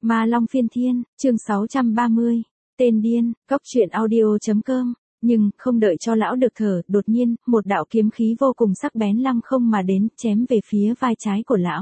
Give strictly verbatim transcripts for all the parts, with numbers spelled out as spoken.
Ma Long Phiên Thiên, chương sáu trăm ba mươi, tên điên, cóc truyện audio chấm com. Nhưng, không đợi cho lão được thở, đột nhiên, một đạo kiếm khí vô cùng sắc bén lăng không mà đến, chém về phía vai trái của lão.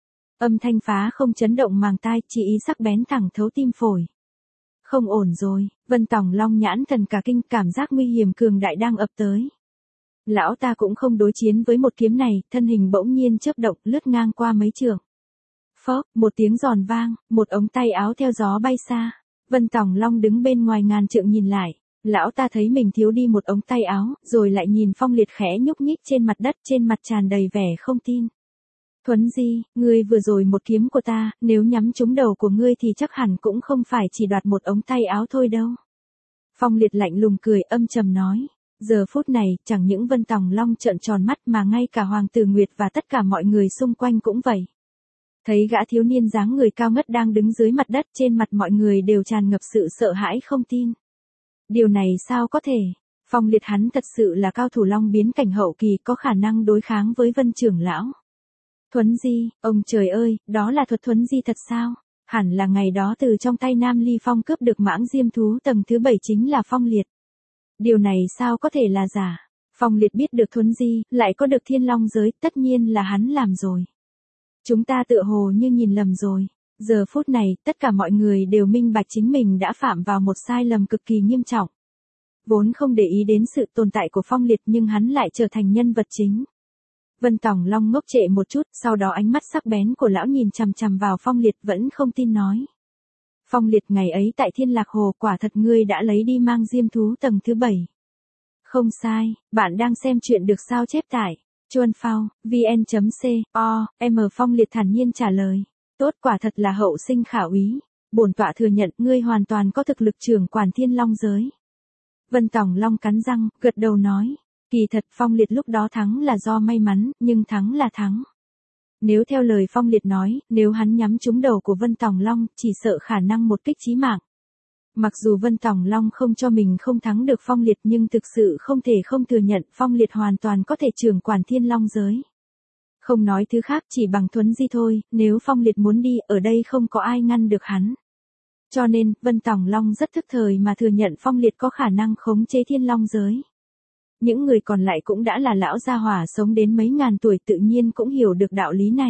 Âm thanh phá không chấn động màng tai, chỉ ý sắc bén thẳng thấu tim phổi. Không ổn rồi, Vân Tòng Long nhãn thần cả kinh, cảm giác nguy hiểm cường đại đang ập tới. Lão ta cũng không đối chiến với một kiếm này, thân hình bỗng nhiên chớp động, lướt ngang qua mấy trượng. Phốc, một tiếng giòn vang, một ống tay áo theo gió bay xa. Vân Tòng Long đứng bên ngoài ngàn trượng nhìn lại, lão ta thấy mình thiếu đi một ống tay áo, rồi lại nhìn Phong Liệt khẽ nhúc nhích trên mặt đất, trên mặt tràn đầy vẻ không tin. Thuấn Di, ngươi vừa rồi một kiếm của ta, nếu nhắm trúng đầu của ngươi thì chắc hẳn cũng không phải chỉ đoạt một ống tay áo thôi đâu. Phong Liệt lạnh lùng cười âm trầm nói. Giờ phút này, chẳng những Vân Tòng Long trợn tròn mắt mà ngay cả Hoàng Tử Nguyệt và tất cả mọi người xung quanh cũng vậy. Thấy gã thiếu niên dáng người cao ngất đang đứng dưới mặt đất, trên mặt mọi người đều tràn ngập sự sợ hãi không tin. Điều này sao có thể? Phong Liệt hắn thật sự là cao thủ long biến cảnh hậu kỳ, có khả năng đối kháng với Vân trưởng lão. Thuấn Di, ông trời ơi, đó là thuật Thuấn Di thật sao? Hẳn là ngày đó từ trong tay Nam Ly Phong cướp được mãng diêm thú tầng thứ bảy chính là Phong Liệt. Điều này sao có thể là giả? Phong Liệt biết được Thuấn Di, lại có được Thiên Long giới, tất nhiên là hắn làm rồi. Chúng ta tựa hồ như nhìn lầm rồi. Giờ phút này, tất cả mọi người đều minh bạch chính mình đã phạm vào một sai lầm cực kỳ nghiêm trọng. Vốn không để ý đến sự tồn tại của Phong Liệt nhưng hắn lại trở thành nhân vật chính. Vân Tòng Long ngốc trệ một chút, sau đó ánh mắt sắc bén của lão nhìn chằm chằm vào Phong Liệt vẫn không tin nói. Phong Liệt, ngày ấy tại Thiên Lạc Hồ, quả thật ngươi đã lấy đi mang diêm thú tầng thứ bảy. Không sai, bạn đang xem chuyện được sao chép tại chuan phao, vn chấm co, m Phong Liệt thản nhiên trả lời. Tốt, quả thật là hậu sinh khả úy. Bổn tọa thừa nhận ngươi hoàn toàn có thực lực trưởng quản Thiên Long giới. Vân Tòng Long cắn răng, gật đầu nói. Kỳ thật Phong Liệt lúc đó thắng là do may mắn, nhưng thắng là thắng. Nếu theo lời Phong Liệt nói, nếu hắn nhắm trúng đầu của Vân Tòng Long, chỉ sợ khả năng một kích chí mạng. Mặc dù Vân Tòng Long không cho mình không thắng được Phong Liệt nhưng thực sự không thể không thừa nhận Phong Liệt hoàn toàn có thể trưởng quản Thiên Long giới. Không nói thứ khác, chỉ bằng Thuấn Di thôi, nếu Phong Liệt muốn đi, ở đây không có ai ngăn được hắn. Cho nên, Vân Tòng Long rất thức thời mà thừa nhận Phong Liệt có khả năng khống chế Thiên Long giới. Những người còn lại cũng đã là lão gia hỏa sống đến mấy ngàn tuổi, tự nhiên cũng hiểu được đạo lý này.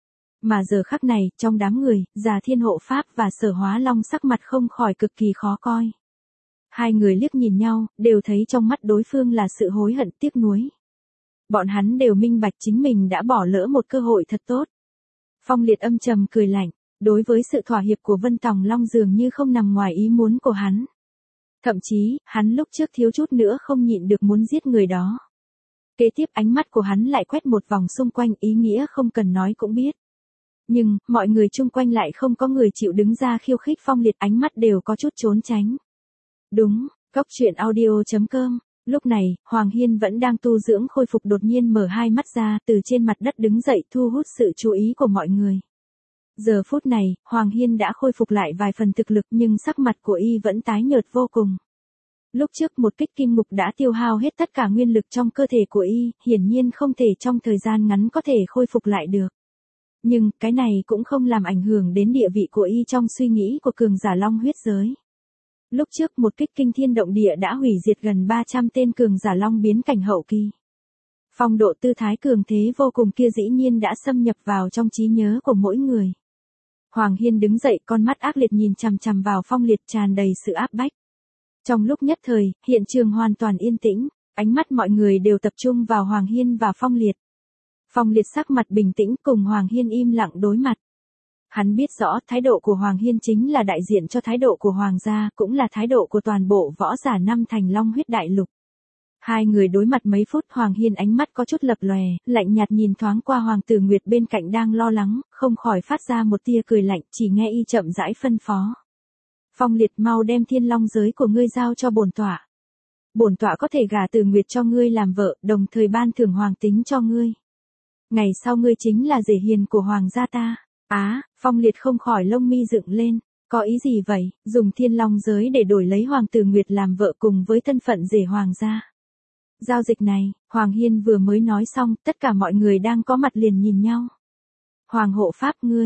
Mà giờ khắc này, trong đám người, Già Thiên Hộ Pháp và Sở Hóa Long sắc mặt không khỏi cực kỳ khó coi. Hai người liếc nhìn nhau, đều thấy trong mắt đối phương là sự hối hận tiếc nuối. Bọn hắn đều minh bạch chính mình đã bỏ lỡ một cơ hội thật tốt. Phong Liệt âm trầm cười lạnh, đối với sự thỏa hiệp của Vân Tòng Long dường như không nằm ngoài ý muốn của hắn. Thậm chí, hắn lúc trước thiếu chút nữa không nhịn được muốn giết người đó. Kế tiếp ánh mắt của hắn lại quét một vòng xung quanh, ý nghĩa không cần nói cũng biết. Nhưng, mọi người chung quanh lại không có người chịu đứng ra khiêu khích Phong Liệt, ánh mắt đều có chút trốn tránh. Đúng, cóc truyện audio chấm com. Lúc này, Hoàng Hiên vẫn đang tu dưỡng khôi phục, đột nhiên mở hai mắt ra, từ trên mặt đất đứng dậy, thu hút sự chú ý của mọi người. Giờ phút này, Hoàng Hiên đã khôi phục lại vài phần thực lực nhưng sắc mặt của y vẫn tái nhợt vô cùng. Lúc trước một kích kim ngục đã tiêu hao hết tất cả nguyên lực trong cơ thể của y, hiển nhiên không thể trong thời gian ngắn có thể khôi phục lại được. Nhưng, cái này cũng không làm ảnh hưởng đến địa vị của y trong suy nghĩ của cường giả long huyết giới. Lúc trước một kích kinh thiên động địa đã hủy diệt gần ba trăm tên cường giả long biến cảnh hậu kỳ. Phong độ tư thái cường thế vô cùng kia dĩ nhiên đã xâm nhập vào trong trí nhớ của mỗi người. Hoàng Hiên đứng dậy, con mắt ác liệt nhìn chằm chằm vào Phong Liệt, tràn đầy sự áp bách. Trong lúc nhất thời, hiện trường hoàn toàn yên tĩnh, ánh mắt mọi người đều tập trung vào Hoàng Hiên và Phong Liệt. Phong Liệt sắc mặt bình tĩnh, cùng Hoàng Hiên im lặng đối mặt. Hắn biết rõ thái độ của Hoàng Hiên chính là đại diện cho thái độ của Hoàng gia, cũng là thái độ của toàn bộ võ giả năm thành long huyết đại lục. Hai người đối mặt mấy phút, Hoàng Hiên ánh mắt có chút lập lòe, lạnh nhạt nhìn thoáng qua Hoàng Tử Nguyệt bên cạnh đang lo lắng, không khỏi phát ra một tia cười lạnh, chỉ nghe y chậm rãi phân phó. Phong Liệt, mau đem Thiên Long giới của ngươi giao cho bổn tọa. Bổn tọa có thể gả Tử Nguyệt cho ngươi làm vợ, đồng thời ban thưởng hoàng tính cho ngươi. Ngày sau ngươi chính là rể hiền của Hoàng gia ta. Á, Phong Liệt không khỏi lông mi dựng lên, có ý gì vậy, dùng Thiên Long giới để đổi lấy Hoàng Tử Nguyệt làm vợ cùng với thân phận rể Hoàng gia. Giao dịch này, Hoàng Hiên vừa mới nói xong, tất cả mọi người đang có mặt liền nhìn nhau. Hoàng hộ pháp ngươi,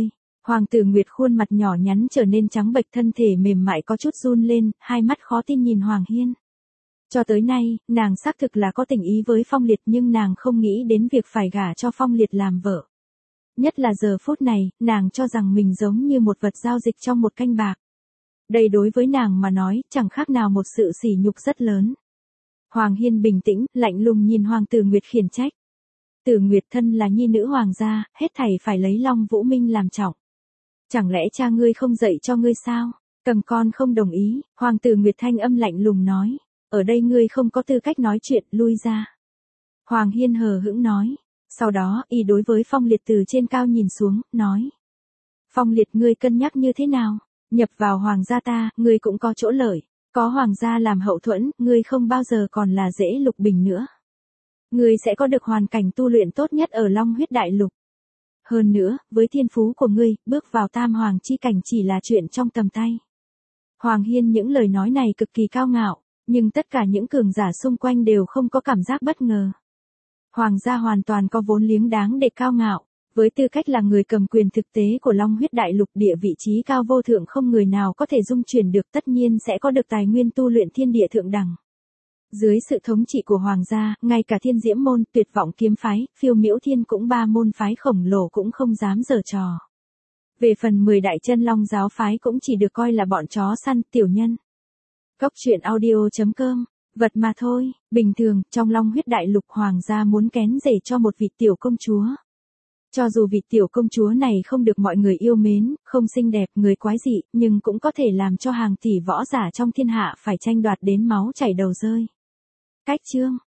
Hoàng tử Nguyệt khuôn mặt nhỏ nhắn trở nên trắng bệch, thân thể mềm mại có chút run lên, hai mắt khó tin nhìn Hoàng Hiên. Cho tới nay, nàng xác thực là có tình ý với Phong Liệt nhưng nàng không nghĩ đến việc phải gả cho Phong Liệt làm vợ. Nhất là giờ phút này, nàng cho rằng mình giống như một vật giao dịch trong một canh bạc. Đây đối với nàng mà nói, chẳng khác nào một sự sỉ nhục rất lớn. Hoàng Hiên bình tĩnh, lạnh lùng nhìn Hoàng tử Nguyệt khiển trách. Tử Nguyệt thân là nhi nữ hoàng gia, hết thảy phải lấy Long Vũ Minh làm trọng. Chẳng lẽ cha ngươi không dạy cho ngươi sao? Cầm con không đồng ý, Hoàng tử Nguyệt thanh âm lạnh lùng nói. Ở đây ngươi không có tư cách nói chuyện, lui ra. Hoàng Hiên hờ hững nói. Sau đó, y đối với Phong Liệt từ trên cao nhìn xuống, nói. Phong Liệt, ngươi cân nhắc như thế nào? Nhập vào hoàng gia ta, ngươi cũng có chỗ lợi. Có hoàng gia làm hậu thuẫn, ngươi không bao giờ còn là dễ lục bình nữa. Ngươi sẽ có được hoàn cảnh tu luyện tốt nhất ở Long Huyết Đại Lục. Hơn nữa, với thiên phú của ngươi, bước vào tam hoàng chi cảnh chỉ là chuyện trong tầm tay. Hoàng Hiên những lời nói này cực kỳ cao ngạo, nhưng tất cả những cường giả xung quanh đều không có cảm giác bất ngờ. Hoàng gia hoàn toàn có vốn liếng đáng để cao ngạo, với tư cách là người cầm quyền thực tế của Long Huyết Đại Lục, địa vị trí cao vô thượng không người nào có thể dung chuyển được, tất nhiên sẽ có được tài nguyên tu luyện thiên địa thượng đẳng. Dưới sự thống trị của hoàng gia, ngay cả Thiên Diễm môn, Tuyệt Vọng kiếm phái, Phiêu Miễu thiên cũng ba môn phái khổng lồ cũng không dám giở trò. Về phần mười đại chân long giáo phái cũng chỉ được coi là bọn chó săn, tiểu nhân. Cốc truyện audio chấm com, vật mà thôi, bình thường, trong Long Huyết Đại Lục hoàng gia muốn kén rể cho một vị tiểu công chúa. Cho dù vị tiểu công chúa này không được mọi người yêu mến, không xinh đẹp, người quái dị, nhưng cũng có thể làm cho hàng tỷ võ giả trong thiên hạ phải tranh đoạt đến máu chảy đầu rơi. Cách chương